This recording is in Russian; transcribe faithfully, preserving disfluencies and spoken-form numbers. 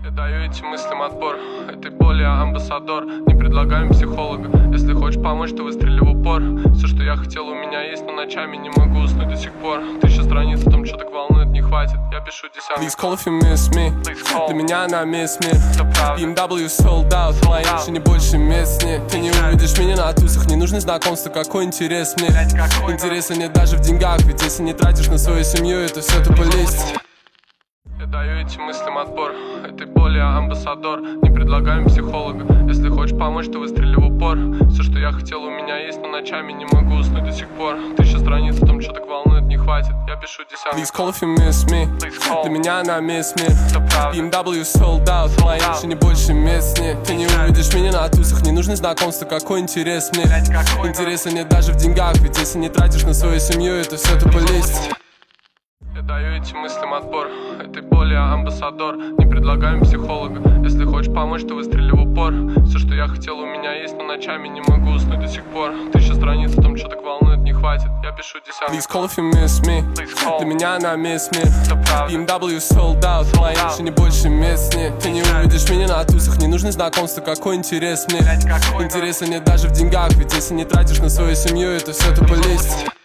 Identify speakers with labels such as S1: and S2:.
S1: Я даю этим мыслям отпор. Этой боли я амбассадор. Не предлагаем психолога. Если хочешь помочь, то выстрели в упор. Все, что я хотел, у меня есть, но ночами не могу уснуть до сих пор. Тысяча страниц о том, что так волнует, не хватит. Я пишу десятки.
S2: Please call if you miss me. Для меня она miss me. би эм дабл ю sold out. В моей машине больше мест нет. Ты не увидишь меня на тусах. Не нужны знакомства, какой интерес мне. Интереса нет даже в деньгах. Ведь если не тратишь на свою семью, это все тупо лист.
S1: Я даю этим мыслям отпор. Этой боли я амбассадор. Не предлагаем психолога. Если хочешь помочь, то выстрели в упор. Все, что я хотел, у меня есть, но ночами не могу уснуть до сих пор. Тысяча страниц о том, что так волнует, не хватит. Я пишу десятки.
S2: Please call if you miss me. Для меня она miss me. би эм дабл ю sold out. В моей машине больше мест нет. Ты не увидишь меня на тусах. Не нужны знакомства, какой интерес мне. Интереса нет даже в деньгах. Ведь если не тратишь на свою семью, это все тупо лист.
S1: Я даю этим мыслям отпор. Этой боли я амбассадор. Не предлагаем психолога. Если хочешь помочь, то выстрели в упор. Все, что я хотел, у меня есть, но ночами не могу уснуть до сих пор. Тысяча страниц о том, что так волнует, не хватит. Я пишу десятки.
S2: Please call if you miss me. Для меня она miss me. би эм дабл ю sold out. В моей машине больше мест нет. Ты не увидишь меня на тусах. Не нужны знакомства, какой интерес мне. Интереса нет даже в деньгах. Ведь если не тратишь на свою семью, это все тупо лист.